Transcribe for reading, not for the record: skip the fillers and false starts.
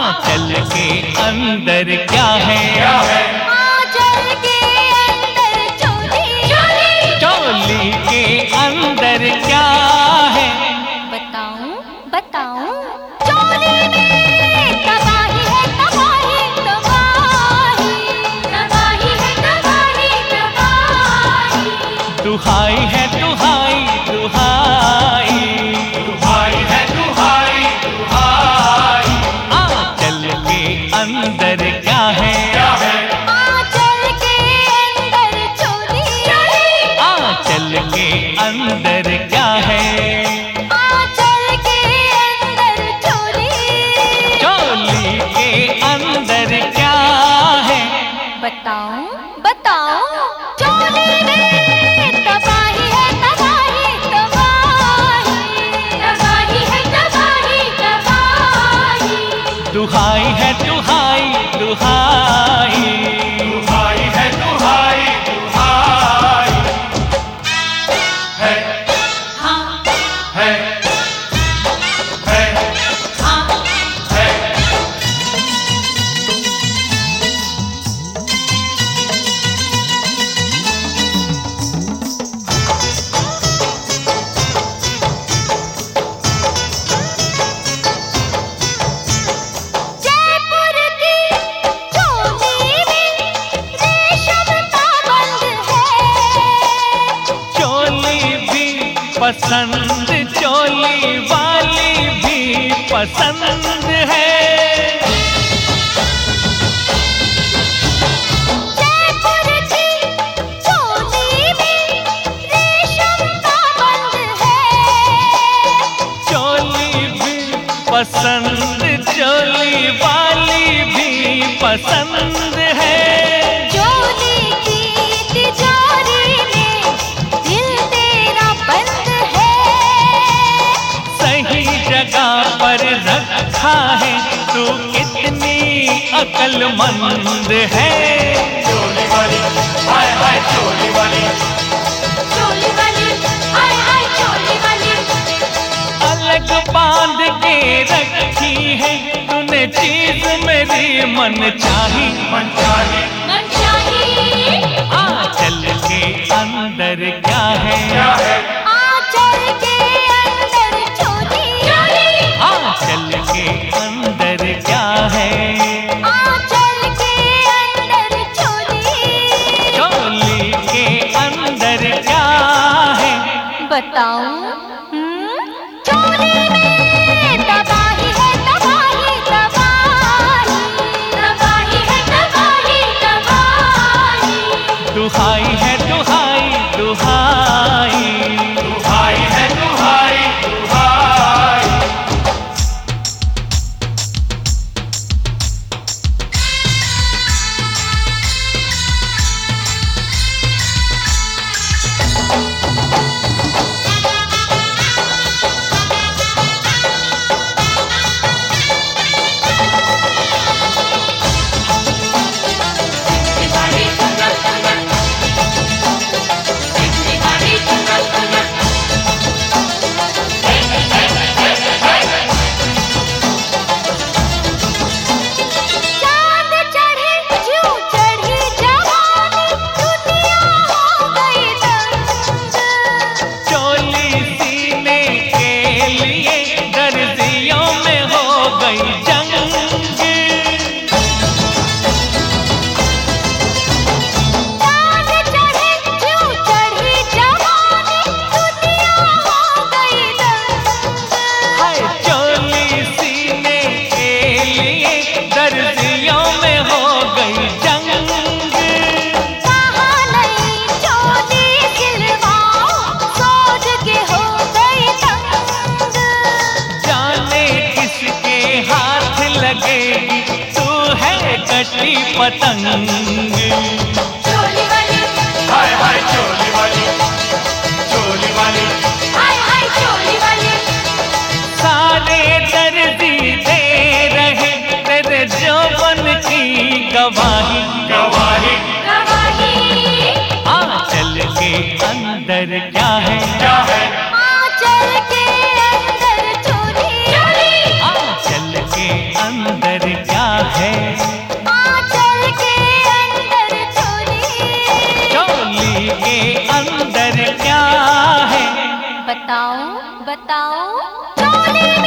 आंचल के अंदर क्या है? आंचल के अंदर चोली, चोली के अंदर क्या है? बताऊं बताऊं, चोली में तबाही है, तबाही तबाही, तबाही है, तबाही तबाही, दुहाई है दुहाई दुहाई, दुहाई है दुहाई दुहाई। आंचल के अंदर क्या है? आंचल के अंदर चोली, आंचल के अंदर क्या है? आंचल के अंदर चोली, चोली के अंदर क्या है? बताऊं बताऊं, चोली में तबाही है, तबाही तबाही, तबाही है, तबाही तबाही, दुहाई है दुहाई दुहाई, दुहाई है दुहाई दुहाई। है हाँ है है हाँ, है। जयपुर की चोली में रेशम का बंद है, चोली भी पसंद, चोली वाली भी पसंद है। जयपुर की चोली में रेशम का बंद है, चोली भी पसंद, चोली वाली भी पसंद है। चोली की तिजोरी में दिल तेरा बंद है, सही जगह पर रखा है, तू कितनी अक्लमंद है। चोली वाली हाय हाय चोली वाली। चोली वाली हाय हाय चोली वाली, अलग बांध के रखी है तूने चीज मेरी मन चाही। मन चाहे मन चाहिए, आंचल के अंदर क्या है? आंचल के अंदर चोली, आंचल के अंदर क्या है? आंचल के अंदर चोली, चोली के अंदर क्या है? बताऊं चोली में तबाही है, तबाही तबाही, तबाही है, तबाही तबाही, दुहाई है दुहाई दुहाई, दुहाई है दुहाई दुहाई। चांद चढ़े ज्यों चढ़ी जवानी, दुनिया हो गई दंग, चोली सीने के लिए दर्जियों में हो गई जंग। चांद चढ़े ज्यों चढ़ी जवानी, दुनिया हो गई दंग, हाय चोली सीने के लिए दर्जियों में हो गई जंग। कहाँ नहीं चोली सिलवाओ, सोच के हो गई तंग, जाने किसके हाथ लगेगी, तू है कटी पतंग। चोली वाली हाय हाय चोली वाली। चोली वाली हाय हाय चोली वाली, सारे दर्दी दे रहे तेरे जौवन की गवाही। गवाही गवाही, आंचल के अंदर क्या है? आंचल के अंदर चोली, आंचल के अंदर अंदर क्या है? आंचल के अंदर चोली, चोली के अंदर क्या है? बताओ बताओ चोली में